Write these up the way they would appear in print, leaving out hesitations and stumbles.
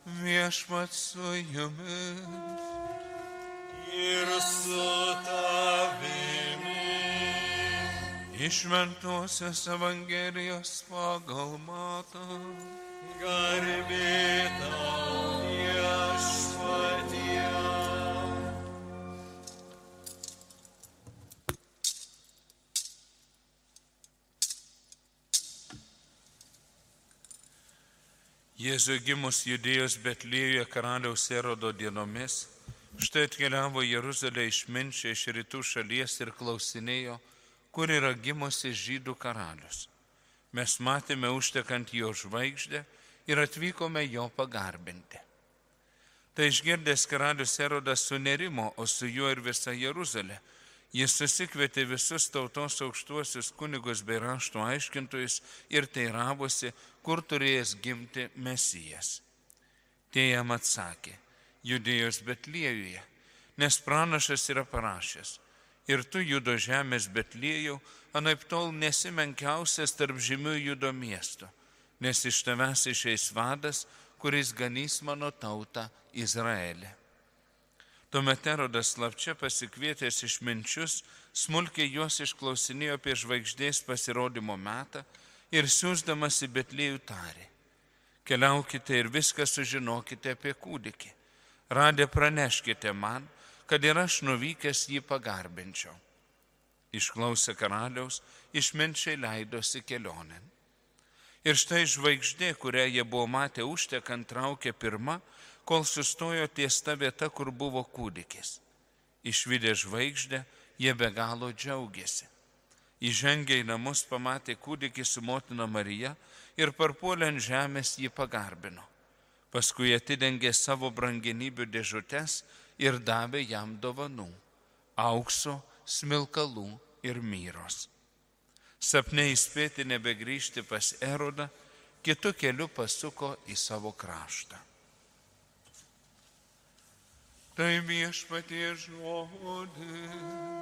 Viešpats su jumis. Ir su tavimi. Iš Šventosios Evangelijos pagal Matą. Garbė tau, Viešpatie. Jėzui gimus Judėjos Betliejuje karaliaus Erodo dienomis, štai atkeliavo Jeruzalė išminčiai iš rytų šalies ir klausinėjo, kur yra gimusi žydų karalius. Mes matėme užtekant jo žvaigždę ir atvykome jo pagarbinti. Tai išgirdęs karalius Erodas sunerimo, o su juo ir visa Jeruzalė. Jis susikvietė visus tautos aukštuosius kunigus bei rašto aiškintojus ir teiravosi, kur turėjęs gimti Mesijas. Tie jam atsakė, Judėjos Betliejuje, nes pranašas yra parašęs. Ir tu, Judo žemės Betliejau, anaiptol nesi menkiausias tarp žymių Judo miestų, nes iš tavęs išeis vadas, kuris ganys mano tautą Izraelį. Tuomet Erodas slapčia pasikvietęs išminčius, smulkiai juos išklausinėjo apie žvaigždės pasirodymo metą ir siųsdamas į Betliejų tarė. Keliaukite ir viską sužinokite apie kūdikį. Radę praneškite man, kad ir aš nuvykęs jį pagarbinčiau. Išklausę karaliaus, išminčiai leidosi kelionėn. Ir štai žvaigždė, kurią jie buvo matę užtekant, traukė pirma, kol sustojo ties ta vieta, kur buvo kūdikis. Išvydę žvaigždę, jie be galo džiaugiasi. Įžengę į namus pamatė kūdikį su motina Marija ir parpuolę ant žemės jį pagarbino. Paskui atidengė savo brangenybių dėžutes ir davė jam dovanų - aukso, smilkalų ir myros. Sapne įspėti nebegrįžti pas Erodą, kitu keliu pasuko į savo kraštą. Tai Viešpaties žodis.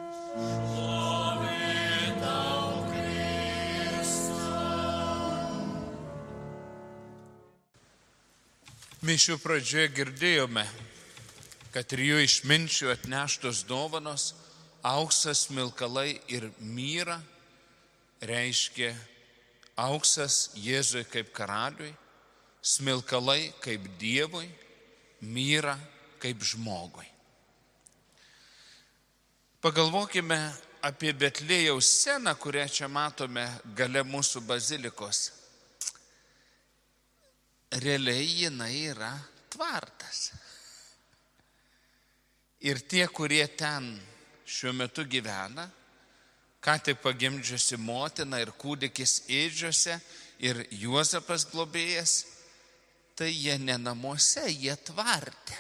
Šlovė tau, Kriste. Mišių pradžioje girdėjome, kad trijų išminčių atneštos dovanos - auksas, smilkalai ir myra - reiškia auksas Jėzui kaip karaliui, smilkalai kaip Dievui, myra kaip žmogui. Pagalvokime apie Betliejaus sceną, kurią čia matome gale mūsų bazilikos. Realiai jinai yra tvartas. Ir tie, kurie ten šiuo metu gyvena, ką tik pagimdžiusi motina ir kūdikis ėdžiose ir Juozapas globėjas, tai jie ne namuose, jie tvarte.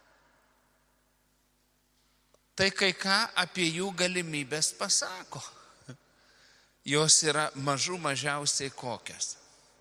Tai kai ką apie jų galimybės pasako. Jos yra mažų mažiausiai kokios.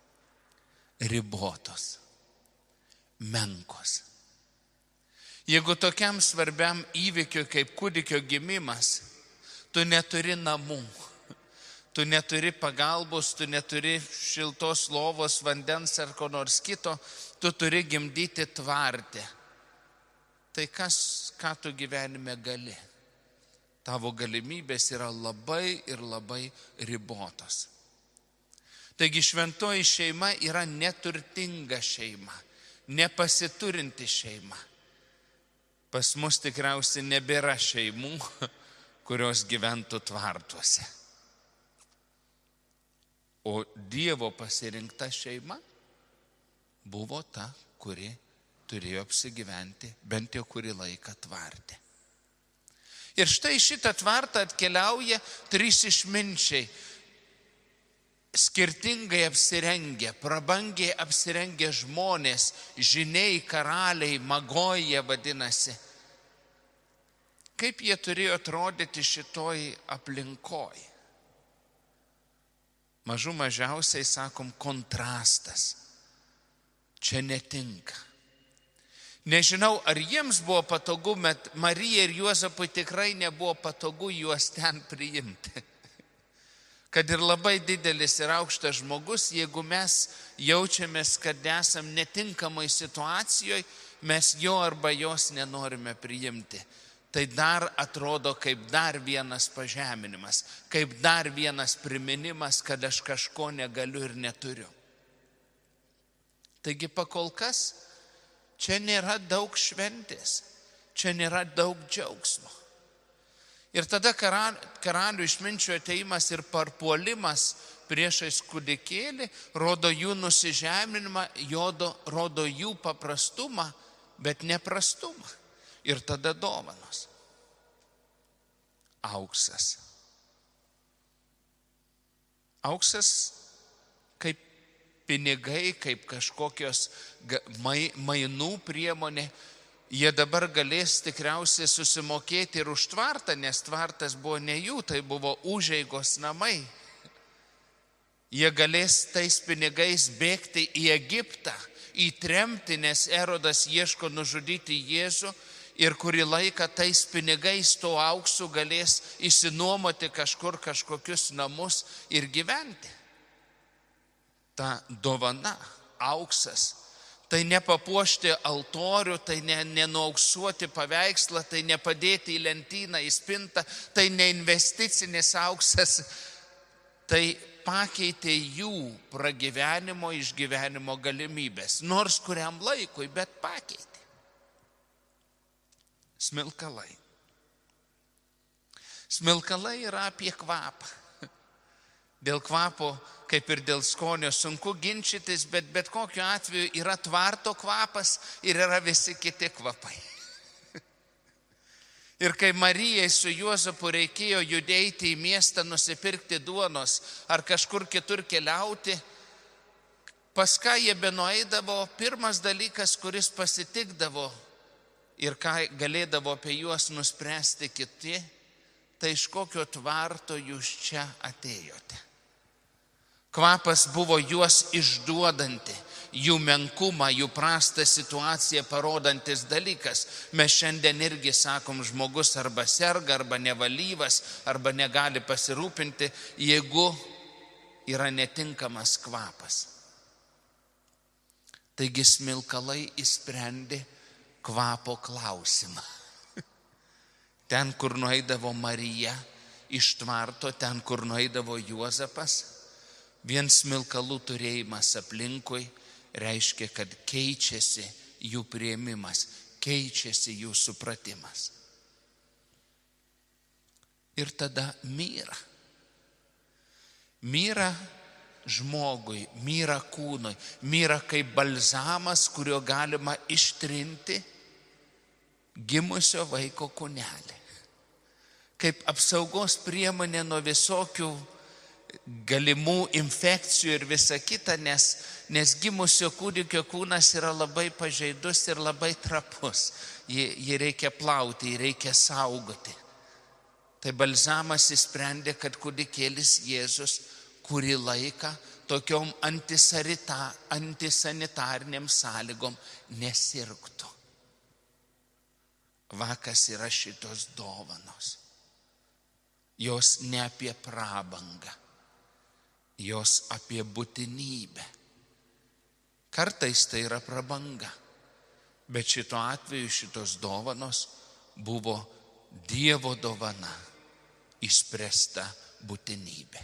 Ribotos. Menkos. Jeigu tokiam svarbiam įvykiui kaip kūdikio gimimas, tu neturi namų, tu neturi pagalbos, tu neturi šiltos lovos, vandens ar ko nors kito, tu turi gimdyti tvarte. Tai ką tu gyvenime gali? Tavo galimybės yra labai ir labai ribotos. Taigi šventoji šeima yra neturtinga šeima, nepasiturinti šeima. Pas mus tikriausiai nebėra šeimų, kurios gyventų tvartuose. O Dievo pasirinkta šeima buvo ta, kuri turėjo apsigyventi bent jau kurį laiką tvarte. Ir štai šitą tvartą atkeliauja trys išminčiai, skirtingai apsirengę, prabangiai apsirengę žmonės, žiniai, karaliai, magoje vadinasi. Kaip jie turėjo atrodyti šitoj aplinkoj? Mažų mažiausiai, sakom, kontrastas. Čia netinka. Nežinau, ar jiems buvo patogu, bet Marijai ir Juozapui tikrai nebuvo patogu juos ten priimti. Kad ir labai didelis ir aukštas žmogus, jeigu mes jaučiamės, kad esam netinkamai situacijoje, mes jo arba jos nenorime priimti. Tai dar atrodo kaip dar vienas pažeminimas, kaip dar vienas priminimas, kad aš kažko negaliu ir neturiu. Taigi pakol kas čia nėra daug šventės, čia nėra daug džiaugsmo. Ir tada karalių išminčių ateimas ir parpuolimas priešais kūdikėlį rodo jų nusižeminimą, rodo jų paprastumą, bet neprastumą. Ir tada dovanos. Auksas. Auksas kaip pinigai, kaip kažkokios mainų priemonė. Jie dabar galės tikriausiai susimokėti ir už tvartą, nes tvartas buvo ne jų, tai buvo užeigos namai. Jie galės tais pinigais bėgti į Egiptą, į tremtį, nes Erodas ieško nužudyti Jėzų ir kurį laiką tais pinigais to auksu galės įsinuomoti kažkur kažkokius namus ir gyventi. Ta dovana, auksas. Tai nepapuošti altorių, tai nenuauksuoti paveikslą, tai nepadėti į lentyną, į spintą, tai neinvesticinis auksas, tai pakeitė jų pragyvenimo, išgyvenimo galimybės. Nors kuriam laikui, bet pakeitė. Smilkalai. Smilkalai yra apie kvapą. Dėl kvapo, kaip ir dėl skonio, sunku ginčytis, bet kokiu atveju yra tvarto kvapas ir yra visi kiti kvapai. Ir kai Marijai su Juozapu reikėjo judėti į miestą, nusipirkti duonos ar kažkur kitur keliauti, pas ką jie benueidavo, pirmas dalykas, kuris pasitikdavo ir ką galėdavo apie juos nuspręsti kiti, tai iš kokio tvarto jūs čia atėjote. Kvapas buvo juos išduodanti, jų menkumą, jų prastą situaciją parodantis dalykas. Mes šiandien irgi sakom, žmogus arba serga, arba nevalyvas, arba negali pasirūpinti, jeigu yra netinkamas kvapas. Taigi smilkalai išsprendė kvapo klausimą. Ten, kur nueidavo Marija iš tvarto, ten, kur nueidavo Juozapas, vien smilkalų turėjimas aplinkui reiškia, kad keičiasi jų priėmimas, keičiasi jų supratimas. Ir tada myra. Myra žmogui, myra kūnui, myra kaip balzamas, kurio galima ištrinti gimusio vaiko kūnelį. Kaip apsaugos priemonė nuo visokių galimų infekcijų ir visa kita, nes gimusio kūdikio kūnas yra labai pažeidus ir labai trapus. Jį reikia plauti, jį reikia saugoti. Tai balzamas įsprendė, kad kūdikėlis Jėzus kurį laiką tokiom antisanitariniam sąlygom nesirgtų. Vakas yra šitos dovanos. Jos ne apie prabangą, jos apie būtinybę. Kartais tai yra prabanga, bet šito atveju šitos dovanos buvo Dievo dovana, išspręsta būtinybė.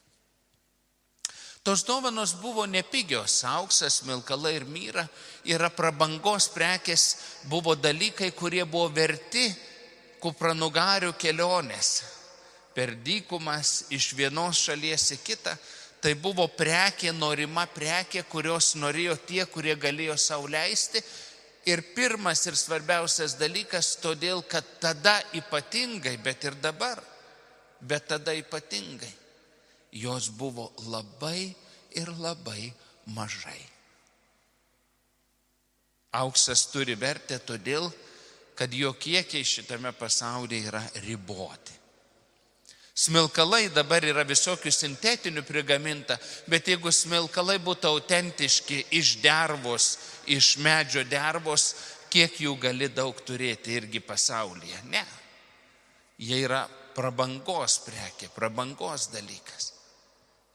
Tos dovanos buvo nepigios, auksas, smilkalai ir myra yra prabangos prekės, buvo dalykai, kurie buvo verti kupranugarių kelionės. Per dykumas iš vienos šalies į kitą, tai buvo prekė, norima prekė, kurios norėjo tie, kurie galėjo sau leisti. Ir pirmas ir svarbiausias dalykas, todėl, kad tada ypatingai, bet ir dabar, bet tada ypatingai, jos buvo labai ir labai mažai. Auksas turi vertę todėl, kad jo kiekiai šitame pasaulyje yra riboti. Smilkalai dabar yra visokių sintetinių prigaminta, bet jeigu smilkalai būtų autentiški iš dervos, iš medžio dervos, kiek jų gali daug turėti irgi pasaulyje? Ne. Jie yra prabangos prekė, prabangos dalykas.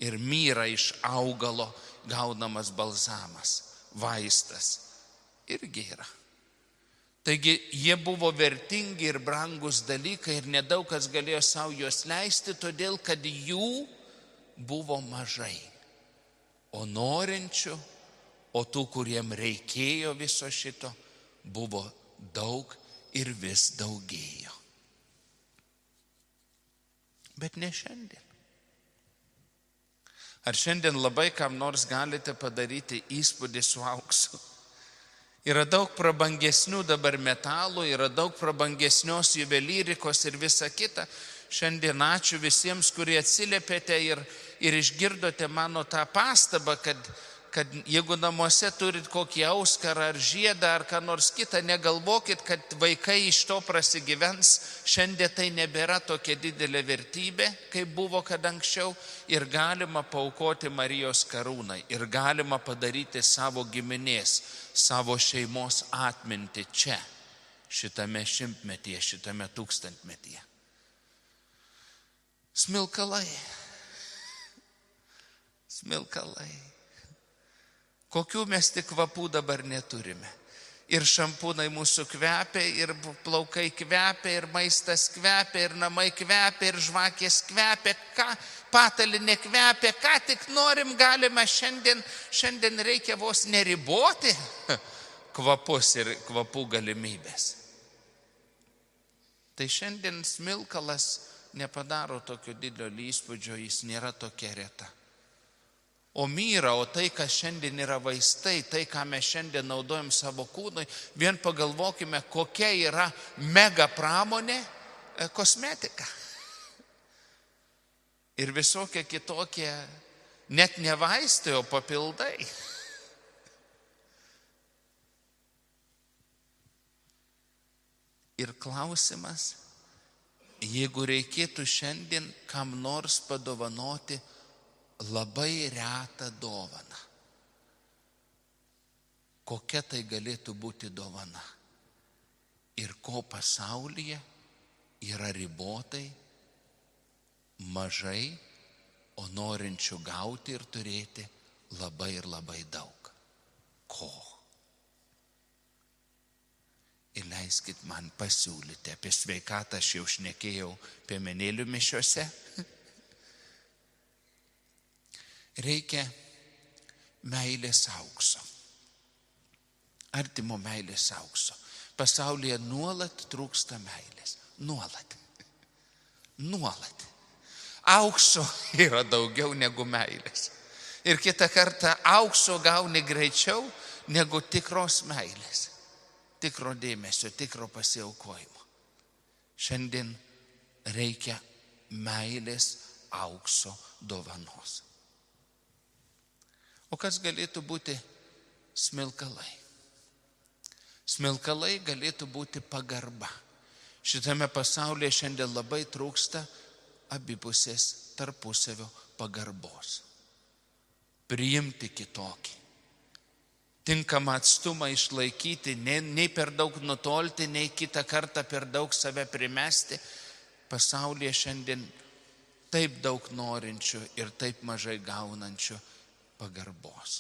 ir myra iš augalo gaunamas balzamas, vaistas irgi yra. Taigi jie buvo vertingi ir brangus dalykai ir nedaug kas galėjo savo juos leisti, todėl kad jų buvo mažai. O norinčių, o tų, kuriem reikėjo viso šito, buvo daug ir vis daugėjo. Bet ne šiandien. Ar šiandien labai kam nors galite padaryti įspūdį su auksu? Yra daug prabangesnių dabar metalų, yra daug prabangesnios juvelyrikos ir visa kita. Šiandien ačiū visiems, kurie atsiliepėte ir išgirdote mano tą pastabą, kad jeigu namuose turit kokį auskarą ar žiedą ar ką nors kitą, negalvokit, kad vaikai iš to prasigyvens. Šiandien tai nebėra tokia didelė vertybė, kaip buvo kad anksčiau, ir galima paaukoti Marijos karūnai, ir galima padaryti savo giminės, savo šeimos atmintį čia, šitame šimtmetyje, šitame tūkstantmetyje. Smilkalai. Kokių mes tik kvapų dabar neturime. Ir šampūnai mūsų kvepia, ir plaukai kvepia, ir maistas kvepia, ir namai kvepia, ir žvakės kvepia, patalinė kvepia, ką tik norim galime šiandien reikia vos neriboti kvapus ir kvapų galimybės. Tai šiandien smilkalas nepadaro tokio didelio įspūdžio, jis nėra tokia reta. O myra, o tai, kas šiandien yra vaistai, tai, ką mes šiandien naudojam savo kūnui, vien pagalvokime, kokia yra mega pramonė kosmetika. Ir visokie kitokie, net ne vaistai, o papildai. Ir klausimas, jeigu reikėtų šiandien kam nors padovanoti labai retą dovaną, kokia tai galėtų būti dovana ir ko pasaulyje yra ribotai, mažai, o norinčių gauti ir turėti labai ir labai daug. Ko? Ir leiskit man pasiūlyti, apie sveikatą aš jau šnekėjau piemenėlių mišiose. Reikia meilės aukso. Artimo meilės aukso. Pasaulyje nuolat trūksta meilės. Nuolat. Aukso yra daugiau negu meilės. Ir kitą kartą aukso gauni greičiau negu tikros meilės. Tikro dėmesio, tikro pasiaukojimo. Šiandien reikia meilės aukso dovanos. O kas galėtų būti smilkalai? Smilkalai galėtų būti pagarba. Šitame pasaulyje šiandien labai trūksta abipusės tarpusavio pagarbos. Priimti kitokį. Tinkamą atstumą išlaikyti, nei per daug nutolti, nei kitą kartą per daug save primesti. Pasaulyje šiandien taip daug norinčių ir taip mažai gaunančių pagarbos.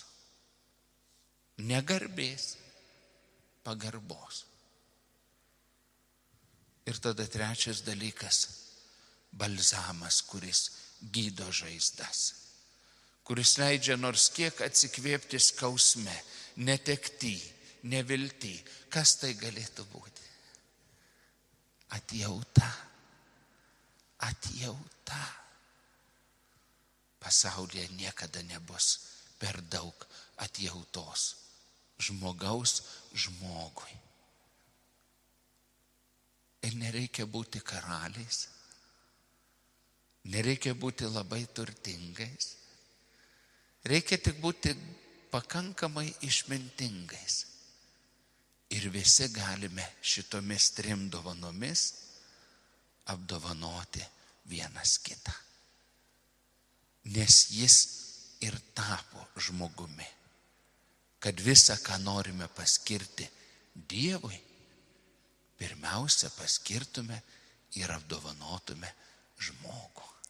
Negarbės, pagarbos. Ir tada trečias dalykas – balzamas, kuris gydo žaizdas, kuris leidžia nors kiek atsikvėpti skausme, netekty, nevilty. Kas tai galėtų būti? Atjauta. Pasaulyje niekada nebus per daug atjautos žmogaus žmogui. Ir nereikia būti karaliais, nereikia būti labai turtingais, reikia tik būti pakankamai išmintingais. Ir visi galime šitomis 3 dovanomis apdovanoti vienas kitą. Nes jis ir tapo žmogumi, kad visą, ką norime paskirti Dievui, pirmiausia paskirtume ir apdovanotume žmogų.